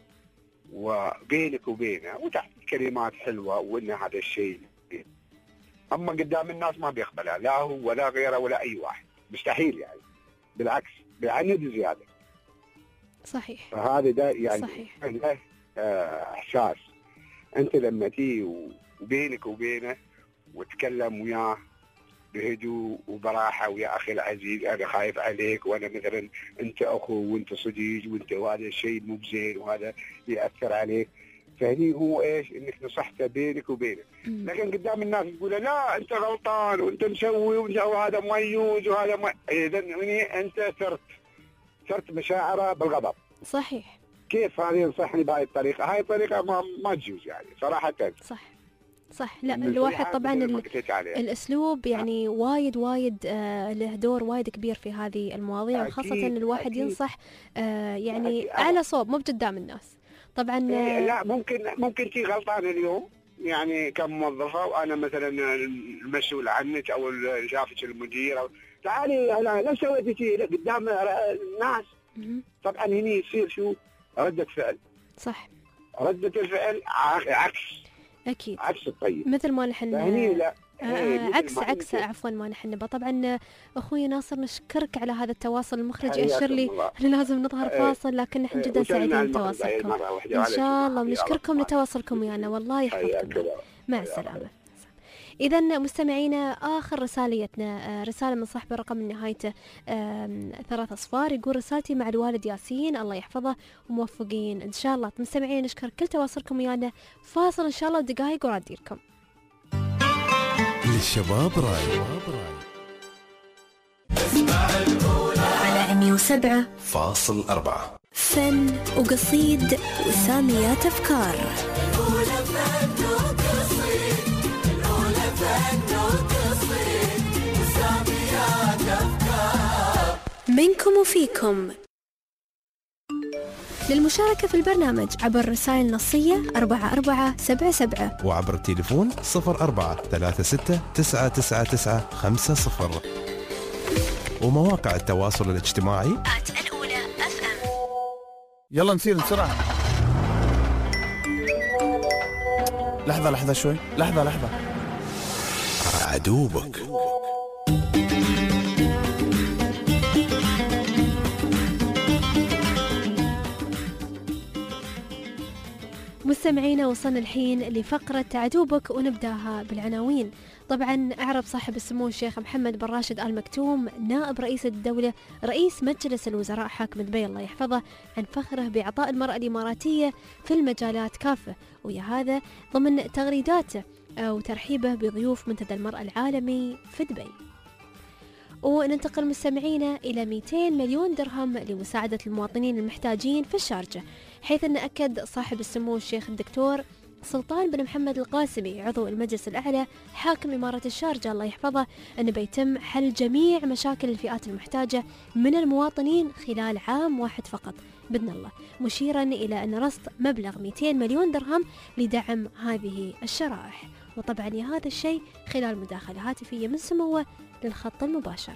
وبينك وبينه وتحت كلمات حلوة وإن هذا الشيء، أما قدام الناس ما بيقبلها، لا هو ولا غيره ولا أي واحد، مستحيل يعني، بالعكس بيعند زيادة. صحيح. فهذا ده يعني صحيح. له إحساس. أنت لما تيجي وبينك وبينه وتكلم وياه بهدوء وبراحة، ويا أخي العزيز أنا خايف عليك، وأنا مثلا أنت أخو وأنت صديق وأنت وهذا الشيء مو بزين وهذا يأثر عليك، فهني هو إيش إنك نصحته بينك وبينه. لكن قدام الناس تقول لا أنت غلطان وأنت مسوي وهذا ميوز وهذا ما، إذا أنت ثرت مشاعره بالغضب. صحيح. كيف هذه ينصحني بهاي الطريقة؟ هاي الطريقة ما تجوز يعني صراحة. صح. لا الواحد طبعا الأسلوب يعني وايد له دور وايد كبير في هذه المواضيع، وخاصة أن الواحد ينصح يعني على صوب مو قدام الناس طبعا. لا ممكن تي غلطان اليوم يعني كموظفة، وأنا مثلا المسؤول عنك أو شافك المدير أو تعالي لا سويتي شيء قدام الناس، طبعا هني يصير شو ردة فعل. صح. ردة الفعل عكس أكيد عكس الطيب، مثل ما نحن عكس عفوا ما نحن نبغى. طبعا أخوي ناصر نشكرك على هذا التواصل. المخرج يأشر لي لازم نظهر فاصل، لكن نحن جدا سعيدين بتواصلكم إن شاء الله، ونشكركم لتواصلكم ويانا، والله يحفظكم. مع السلامة. إذا مستمعينا آخر رسالتنا رسالة من صاحب رقم نهايته 3 أصفار، يقول رسالتي مع الوالد ياسين الله يحفظه وموفقين إن شاء الله. مستمعينا نشكر كل تواصلكم ويانا. فاصل إن شاء الله دقائق ورادي لكم. للشباب راي على 107.4 فن وقصيد وساميات أفكار. منكم وفيكم. للمشاركة في البرنامج عبر رسائل نصية 4477 وعبر التليفون 0436999950 ومواقع التواصل الاجتماعي الأولى FM. يلا نسير بسرعة. لحظة شوي، لحظة. عدوبك. مستمعينا وصلنا الحين لفقرة عدوبك ونبداها بالعناوين. طبعا أعرب صاحب السمو الشيخ محمد بن راشد آل مكتوم نائب رئيس الدولة رئيس مجلس الوزراء حاكم دبي الله يحفظه عن فخره بإعطاء المرأة الإماراتية في المجالات كافة، ويا هذا ضمن تغريداته أو ترحيبه بضيوف منتدى المرأة العالمي في دبي. وننتقل مستمعينا إلى 200 مليون درهم لمساعدة المواطنين المحتاجين في الشارجة، حيث أن أكد صاحب السمو الشيخ الدكتور سلطان بن محمد القاسمي عضو المجلس الأعلى حاكم إمارة الشارجة الله يحفظه أن بيتم حل جميع مشاكل الفئات المحتاجة من المواطنين خلال عام واحد فقط بإذن الله، مشيرا إلى أن رصد مبلغ 200 مليون درهم لدعم هذه الشرائح. وطبعا هذا الشيء خلال مداخلة هاتفية من سموه للخط المباشر.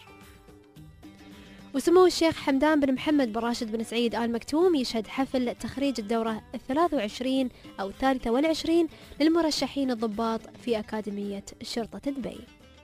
وسمو الشيخ حمدان بن محمد بن راشد بن سعيد آل مكتوم يشهد حفل تخريج الدورة 23 أو 23 للمرشحين الضباط في أكاديمية شرطة دبي.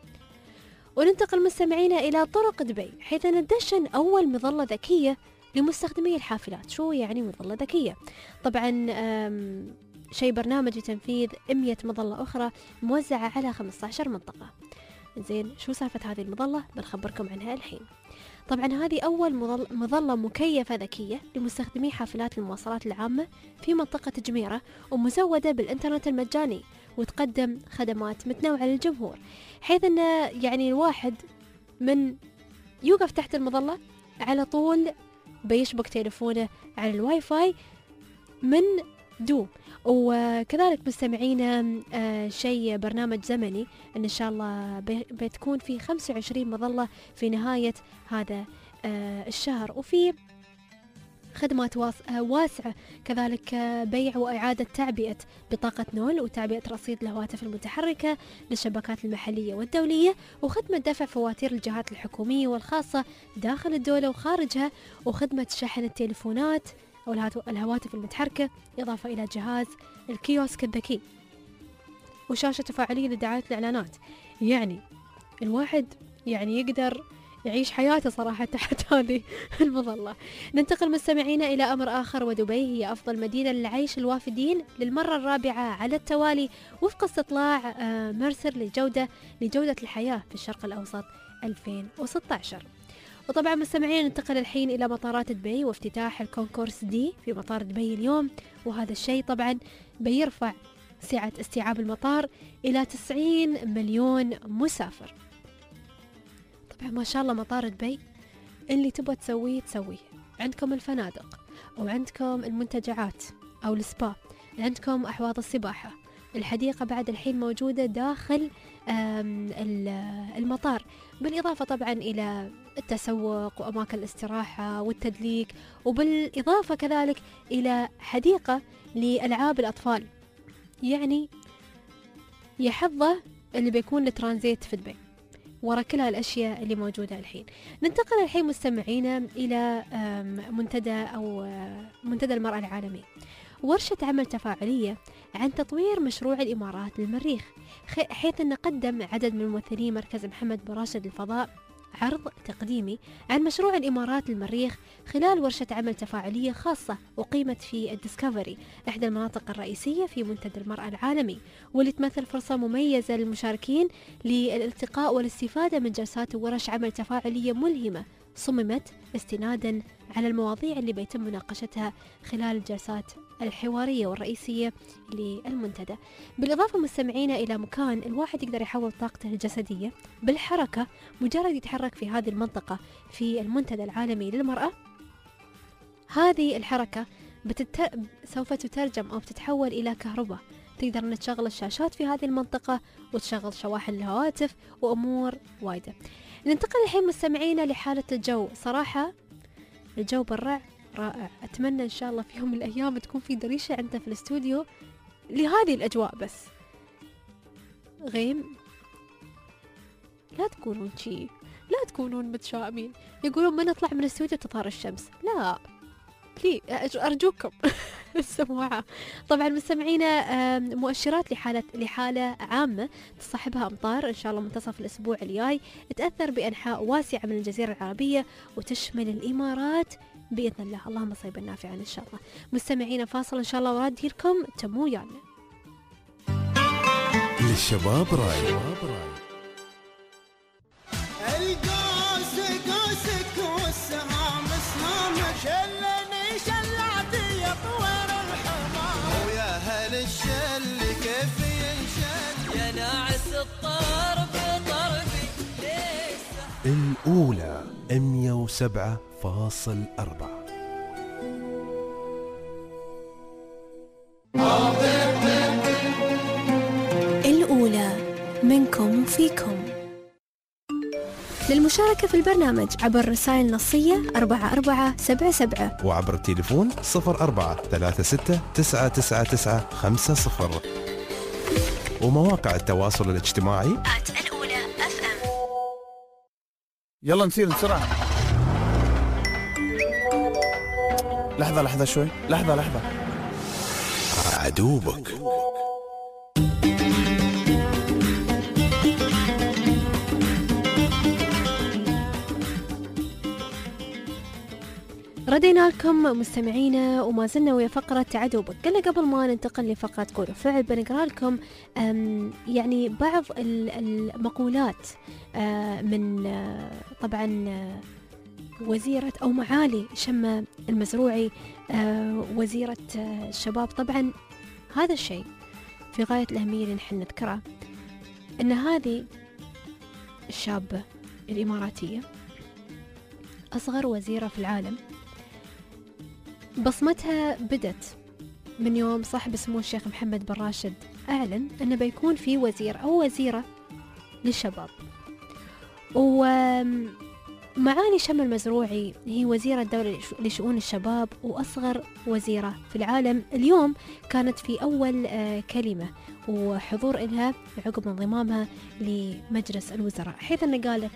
وننتقل مستمعينا إلى طرق دبي، حيث ندشن أول مظلة ذكية لمستخدمي الحافلات. شو يعني مظلة ذكية؟ طبعا شيء برنامج لتنفيذ 100 مظلة أخرى موزعة على 15 منطقة. زين، شو سالفة هذه المظلة؟ بنخبركم عنها الحين. طبعا هذه أول مظلة مكيفة ذكية لمستخدمي حافلات المواصلات العامة في منطقة جميرة، ومزودة بالإنترنت المجاني، وتقدم خدمات متنوعة للجمهور، حيث أن يعني الواحد من يوقف تحت المظلة على طول بيشبك تليفونه على الواي فاي من دوم. وكذلك مستمعينا شيء برنامج زمني إن شاء الله بتكون في 25 مظلة في نهاية هذا الشهر، وفي خدمات واسعة كذلك بيع وإعادة تعبئة بطاقة نول وتعبئة رصيد الهواتف المتحركة للشبكات المحلية والدولية، وخدمة دفع فواتير الجهات الحكومية والخاصة داخل الدولة وخارجها، وخدمة شحن التليفونات أو الهواتف المتحركة، إضافة إلى جهاز الكيوسك الذكي وشاشة تفاعلية لدعاية الإعلانات. يعني الواحد يعني يقدر يعيش حياته صراحة تحت هذه المظلة. ننتقل مستمعينا إلى أمر آخر، ودبي هي أفضل مدينة للعيش الوافدين للمرة الرابعة على التوالي وفق استطلاع مرسر لجودة الحياة في الشرق الأوسط 2016. وطبعا مستمعين ننتقل الحين إلى مطارات دبي وافتتاح الكونكورس دي في مطار دبي اليوم، وهذا الشيء طبعا بيرفع سعة استيعاب المطار إلى 90 مليون مسافر. طبعا ما شاء الله مطار دبي اللي تبغى تسويه. عندكم الفنادق، وعندكم المنتجعات أو السبا، عندكم أحواض السباحة، الحديقة بعد الحين موجودة داخل المطار، بالإضافة طبعا إلى التسوق وأماكن الاستراحة والتدليك، وبالإضافة كذلك إلى حديقة لألعاب الأطفال. يعني يحظه اللي بيكون لترانزيت في دبي ورا كل هالأشياء اللي موجودة الحين. ننتقل الحين مستمعينا إلى منتدى المرأة العالمي، ورشة عمل تفاعلية عن تطوير مشروع الإمارات للمريخ، حيث أن قدم عدد من ممثلي مركز محمد بن راشد للفضاء عرض تقديمي عن مشروع الإمارات للمريخ خلال ورشة عمل تفاعلية خاصة أقيمت في الديسكفري، إحدى المناطق الرئيسية في منتدى المرأة العالمي، واللي تمثل فرصة مميزة للمشاركين للالتقاء والاستفادة من جلسات وورش عمل تفاعلية ملهمة صممت استنادا على المواضيع اللي بيتم مناقشتها خلال الجلسات الحوارية والرئيسية للمنتدى. بالإضافة مستمعينا إلى مكان الواحد يقدر يحول طاقته الجسدية بالحركة، مجرد يتحرك في هذه المنطقة في المنتدى العالمي للمرأة. هذه الحركة سوف تترجم أو بتتحول إلى كهرباء، تقدر نتشغل الشاشات في هذه المنطقة وتشغل شواحن الهواتف وأمور وايدة. ننتقل الحين مستمعينا لحالة الجو. صراحة الجو برا رائع، أتمنى إن شاء الله في يوم من الأيام تكون في دريشة عندنا في الاستوديو لهذه الأجواء، بس غيم لا تكونون شي، لا تكونون متشائمين. يقولون ما نطلع من الاستوديو تظهر الشمس، لا بلي أرجوكم السموعة. طبعا مستمعينا مؤشرات لحالة عامة تصاحبها أمطار إن شاء الله منتصف الأسبوع الجاي، تأثر بأنحاء واسعة من الجزيرة العربية وتشمل الإمارات بإذن الله. اللهم صيبا نافعا إن شاء الله. مستمعينا فاصل إن شاء الله ورادي لكم تمو يانا. للشباب راي. القوس قوسك والسهام سهامك، شلني شلعتي يا طوير الحمام، ويا هل الشل كيف ينشل يا ناعس الطرب طربي ليش. الأولى 107.4. الأولى منكم وفيكم. للمشاركة في البرنامج عبر رسائل نصية 4477 وعبر التليفون 0436999950 ومواقع التواصل الاجتماعي الأولى FM. يلا نسير بسرعة. لحظة شوي، لحظة. عدوبك. ردينا لكم مستمعينا وما زلنا ويا فقرة عدوبك. قلنا قبل ما ننتقل لفقرة قول وفعل بنقرأ لكم يعني بعض المقولات من طبعا وزيرة أو معالي شمة المزروعي وزيرة الشباب. طبعا هذا الشيء في غاية الأهمية اللي نحن نذكره، أن هذه الشابة الإماراتية أصغر وزيرة في العالم. بصمتها بدت من يوم صاحب سمو الشيخ محمد بن راشد أعلن أنه بيكون في وزير أو وزيرة للشباب. ومعالي شمة المزروعي هي وزيرة الدولة لشؤون الشباب وأصغر وزيرة في العالم. اليوم كانت في أول كلمة وحضور إلها عقب انضمامها لمجلس الوزراء، حيث أنها قالت: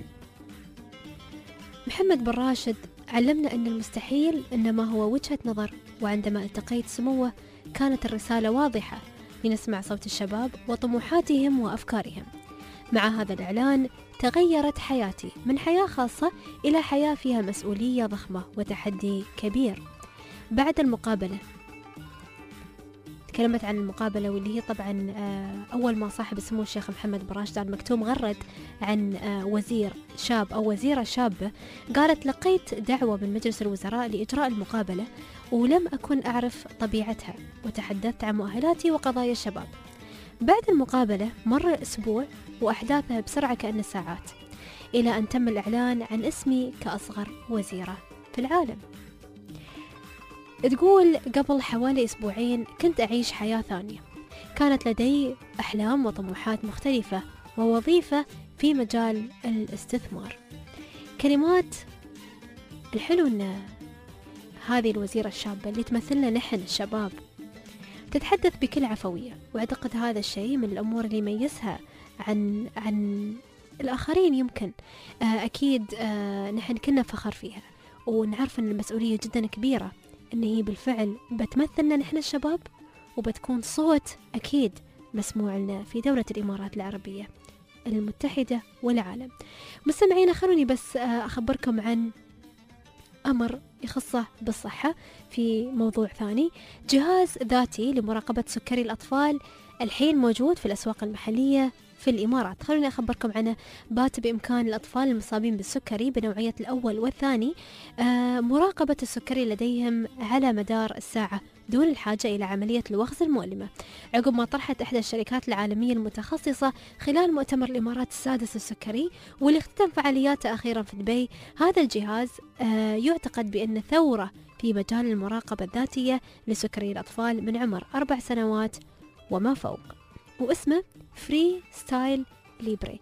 محمد بن راشد علمنا أن المستحيل إنما هو وجهة نظر، وعندما التقيت سموه كانت الرسالة واضحة لنسمع صوت الشباب وطموحاتهم وأفكارهم. مع هذا الإعلان تغيرت حياتي من حياة خاصة إلى حياة فيها مسؤولية ضخمة وتحدي كبير. بعد المقابلة تكلمت عن المقابلة، واللي هي طبعا أول ما صاحب سمو الشيخ محمد بن راشد آل مكتوم غرد عن وزير شاب أو وزيرة شابة. قالت: لقيت دعوة من مجلس الوزراء لإجراء المقابلة ولم أكن أعرف طبيعتها، وتحدثت عن مؤهلاتي وقضايا الشباب. بعد المقابلة مر أسبوع وأحداثها بسرعة كأن ساعات، إلى أن تم الإعلان عن اسمي كأصغر وزيرة في العالم. تقول: قبل حوالي أسبوعين كنت أعيش حياة ثانية، كانت لدي أحلام وطموحات مختلفة ووظيفة في مجال الاستثمار. كلمات الحلو أن هذه الوزيرة الشابة اللي تمثلنا نحن الشباب تتحدث بكل عفوية، وأعتقد هذا الشيء من الأمور اللي يميزها عن الآخرين. يمكن أكيد نحن كنا فخر فيها ونعرف أن المسؤولية جدا كبيرة، أن هي بالفعل بتمثلنا نحن الشباب وبتكون صوت أكيد مسموع لنا في دولة الإمارات العربية المتحدة والعالم. مستمعين، خلوني بس أخبركم عن أمر يخصه بالصحة في موضوع ثاني. جهاز ذاتي لمراقبة سكري الأطفال الحين موجود في الأسواق المحلية في الإمارات. خلوني أخبركم عنه. بات بإمكان الأطفال المصابين بالسكري بنوعية الأول والثاني مراقبة السكري لديهم على مدار الساعة دون الحاجة إلى عملية الوخز المؤلمة، عقب ما طرحت إحدى الشركات العالمية المتخصصة خلال مؤتمر الإمارات السادس السكري واللي اختتم فعالياته أخيرا في دبي. هذا الجهاز يعتقد بأن ثورة في مجال المراقبة الذاتية لسكري الأطفال من عمر 4 سنوات وما فوق، واسمه فري ستايل ليبري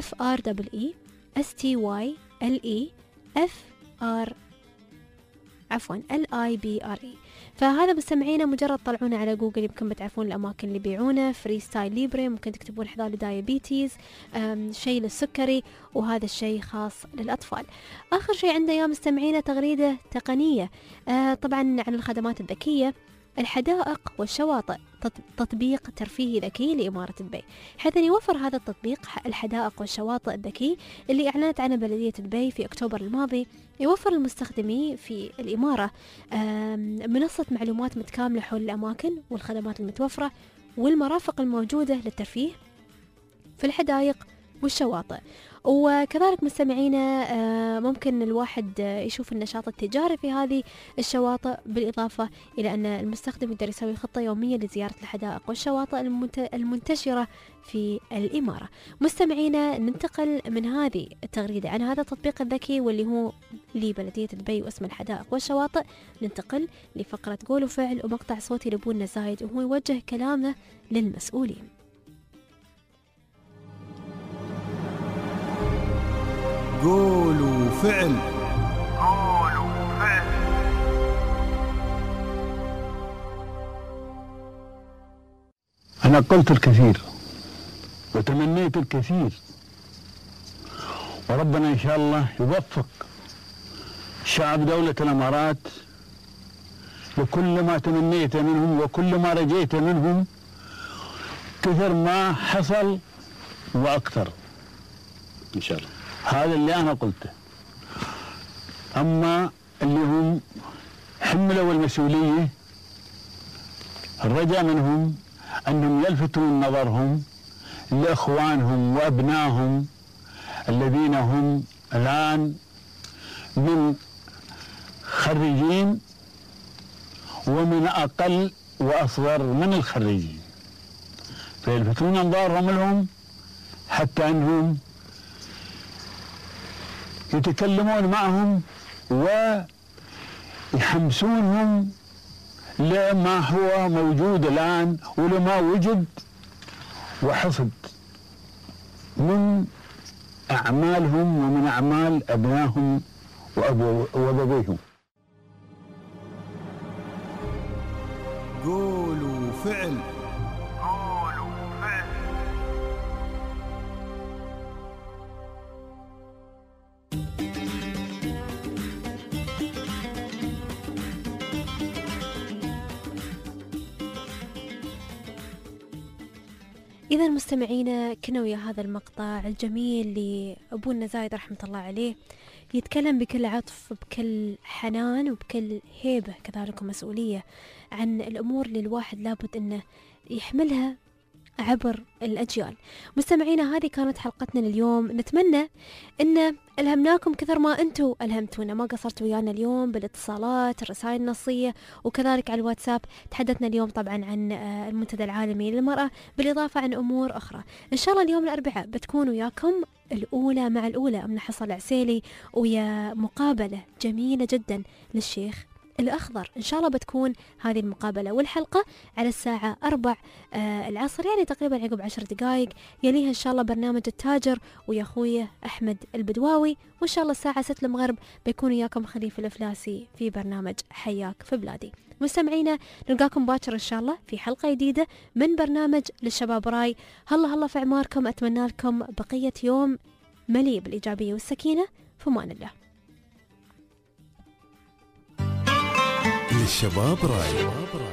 FREESTYLE FR عفوا LIBRE. فهذا مستمعينا مجرد طلعونا على جوجل يمكن بتعرفون الأماكن اللي بيعونه. فري ستايل ليبري ممكن تكتبون حذاء للدايابيتيز، شيء للسكري، وهذا الشيء خاص للأطفال. آخر شيء عندنا يا مستمعينا تغريدة تقنية طبعا عن الخدمات الذكية، الحدائق والشواطئ، تطبيق ترفيهي ذكي لإمارة دبي، حيث يوفر هذا التطبيق الحدائق والشواطئ الذكي اللي أعلنت عنه بلدية دبي في أكتوبر الماضي. يوفر للمستخدمين في الإمارة منصة معلومات متكاملة حول الأماكن والخدمات المتوفرة والمرافق الموجودة للترفيه في الحدائق والشواطئ. وكذلك مستمعينا ممكن الواحد يشوف النشاط التجاري في هذه الشواطئ، بالإضافة إلى أن المستخدم يقدر يسوي خطة يومية لزيارة الحدائق والشواطئ المنتشرة في الإمارة. مستمعينا ننتقل من هذه التغريدة عن هذا التطبيق الذكي واللي هو لبلدية دبي واسم الحدائق والشواطئ، ننتقل لفقرة قول وفعل ومقطع صوتي لبونا زايد وهو يوجه كلامه للمسؤولين. قول وفعل. أنا قلت الكثير وتمنيت الكثير، وربنا إن شاء الله يوفق شعب دولة الإمارات لكل ما تمنيت منهم وكل ما رجيت منهم، كثر ما حصل وأكثر إن شاء الله. هذا اللي أنا قلته. أما اللي هم حملوا المسؤولية، الرجاء منهم أنهم يلفتون نظرهم لإخوانهم وأبنائهم الذين هم الآن من خريجين ومن أقل وأصغر من الخريجين، فيلفتون أنظارهم لهم حتى أنهم يتكلمون معهم ويحمسونهم لما هو موجود الآن ولما وجد وحصد من أعمالهم ومن أعمال أبنائهم وأبويهم. قول وفعل. إذا مستمعينا كنا ويا هذا المقطع الجميل لأبونا زايد رحمة الله عليه، يتكلم بكل عطف بكل حنان وبكل هيبة كذلك مسؤولية عن الأمور اللي الواحد لابد أنه يحملها عبر الأجيال. مستمعينا هذه كانت حلقتنا لليوم، نتمنى أن ألهمناكم كثر ما أنتوا ألهمتونا، ما قصرتوا ويانا اليوم بالاتصالات، الرسائل النصية، وكذلك على الواتساب. تحدثنا اليوم طبعا عن المنتدى العالمي للمرأة بالإضافة عن أمور أخرى. إن شاء الله اليوم الأربعاء بتكون وياكم الأولى مع الأولى من حصل العسيلي ويا مقابلة جميلة جدا للشيخ الأخضر. إن شاء الله بتكون هذه المقابلة والحلقة على الساعة 4 العصر، يعني تقريبا عقب 10 دقائق. يليها إن شاء الله برنامج التاجر ويا أخويا أحمد البدواوي، وإن شاء الله الساعة 6 المغرب بيكون وياكم خليفة الأفلاسي في برنامج حياك في بلادي. مستمعينا نلقاكم باكر إن شاء الله في حلقة جديدة من برنامج للشباب راي. هلا في عماركم، أتمنى لكم بقية يوم مليء بالإيجابية والسكينة. في أمان الله. للشباب راي.